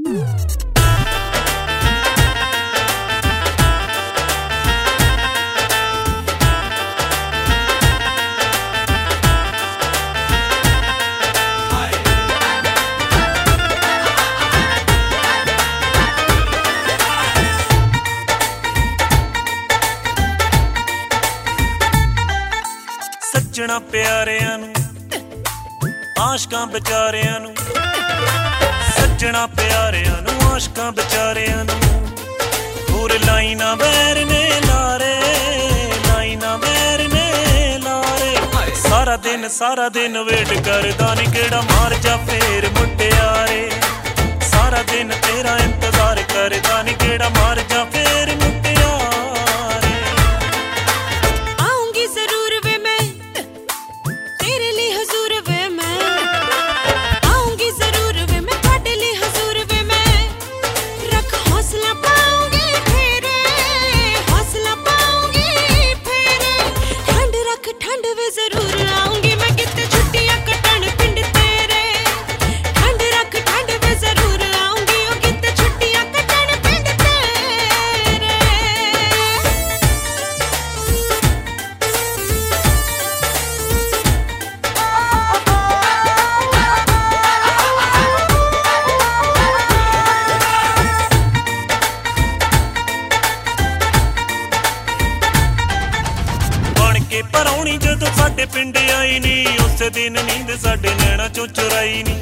सज्जणा प्यारियां नू आशकां बेचारियां नू, सज्जणा प्यारियां नू आशकां बेचारियां नू, पूरे लाइना बैर ने लारे, लाइना बैर ने लारे। सारा दिन वेट करदा नी केड़ा मार जा फेर मुटियारे, सारा दिन तेरा इंतजार करदा नी केड़ा मार जा फेर मुटियारे। आऊंगी जरूर वे मैं तेरे लिए हुजूर वे मैं, आऊंगी जरूर वे मैं तेरे लिए हुजूर वे मैं। रख हौसला पाऊंगी फेरे, हौसला पाऊंगी फेरे। ठंड रख ठंड वे जरूर आऊंगी मैं किते छुट्टियां कटण पिंड तेरे। ठंड रख ठंड वे जरूर आऊंगी ओ किते छुट्टियां कटण पिंड तेरे। परौनी जदों साडे पिंड आई नी, उस दिन नींद साडे नैना चों चुराई नी।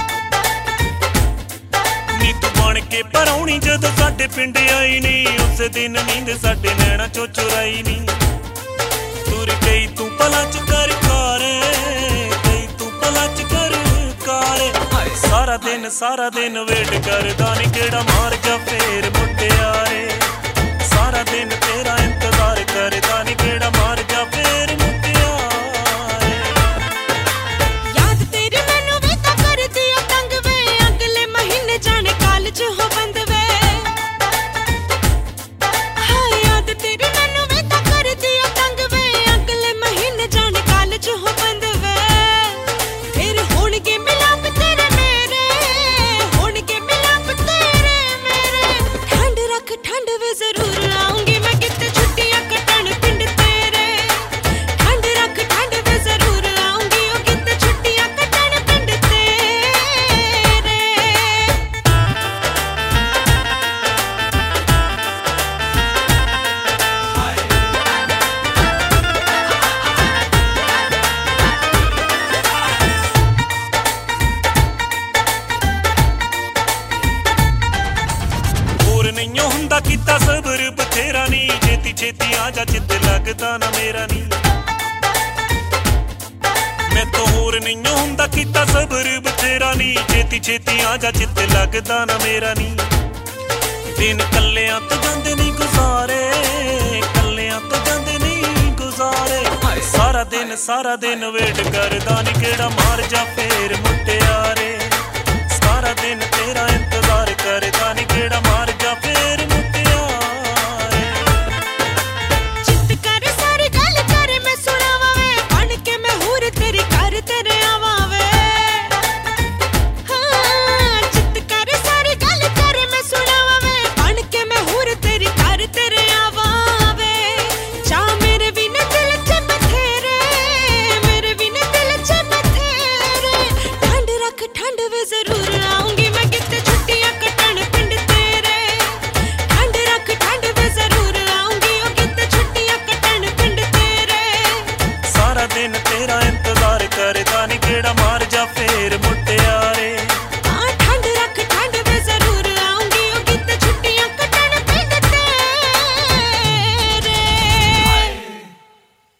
नी तू बन के परौनी जदों साडे पिंड आई नी, उस दिन नींद साडे नैना चों चुराई नी। तुर गई तू पला च कर कारे, गई तू पला च कर कारे। सारा दिन वेट करदा नी केड़ा मार जा फेर मुटियारे। सारा दिन तेरा इंतजार करदा नी केड़ा मार जा फेर मुटियारे। याद तेरी मैनू वे तां करदी आ तंग वे, अगले महीने जाने कॉलेज हो बंद वे। हाय याद तेरी मैनू वे तां करदी आ तंग वे, अगले महीने जाने कॉलेज हो बंद वे। फिर होणगे मिलाप तेरे मेरे, होणगे मिलाप तेरे मेरे। ठंड रख ठंड वे जरूर आऊंगी मैं किते छुट्टियां कटण पिंड तेरे। ठंड रख ठंड वे जरूर आऊंगी ओ किते छुट्टियां कटण पिंड तेरे। होर नहीं हुंदा कीता सबर बथेरा नी, छेती छेती आ जा चित लगदा ना मेरा नी। मैं तो होर नहीं हुंदा कीता सबर बथेरा नी, छेती छेती आ जा चित लगदा ना मेरा नी। दिन कल्लेआं तो जांदे नी गुजारे, कल्लेआं तो जांदे नी गुजारे। सारा दिन वेट करदा नी केड़ा मार जा फेर मुटियारे। सारा दिन तेरा इंतजार करदा नी केड़ा मार जा फेर मुटियारे। चित कर सारी गल कर मैं सुनावा वे, बन के मैं हूर तेरी घर तेरे आवा वे। हाँ चित कर सारी गल कर मैं सुनावा वे, बन के मैं हूर तेरी घर तेरे आवा वे। जा मेरे भी न दिल च बथेरे, मेरे भी न दिल च बथेरे। ठंड रख ठंड वे जरूर आऊंगी मैं किते छुट्टियां कटण पिंड तेरे। ठंड रख ठंड वे जरूर आऊंगी ओ किते छुट्टियां कटण पिंड तेरे। सारा दिन तेरा इंतजार करदा नी केड़ा मार